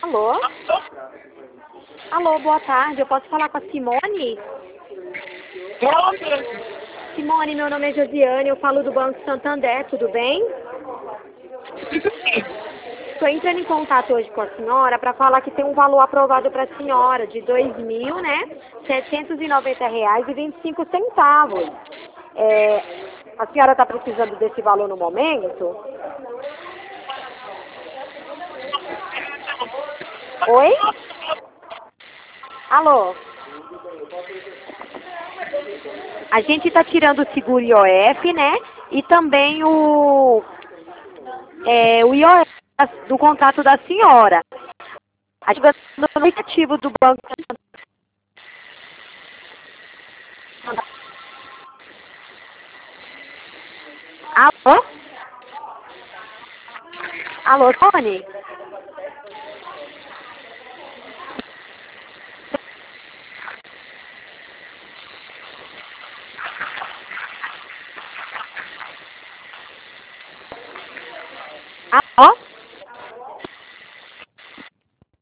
Alô? Alô, boa tarde. Eu posso falar com a Simone? Simone, meu nome é Josiane, eu falo do Banco Santander, tudo bem? Estou entrando em contato hoje com a senhora para falar que tem um valor aprovado para a senhora de R$ 2.000, né? R$ 790,25. A senhora está precisando desse valor no momento? Oi? Alô? A gente está tirando o seguro IOF, né? E também o IOF do contrato da senhora. A gente está no aplicativo do Banco Santander. Alô? Alô, Tony?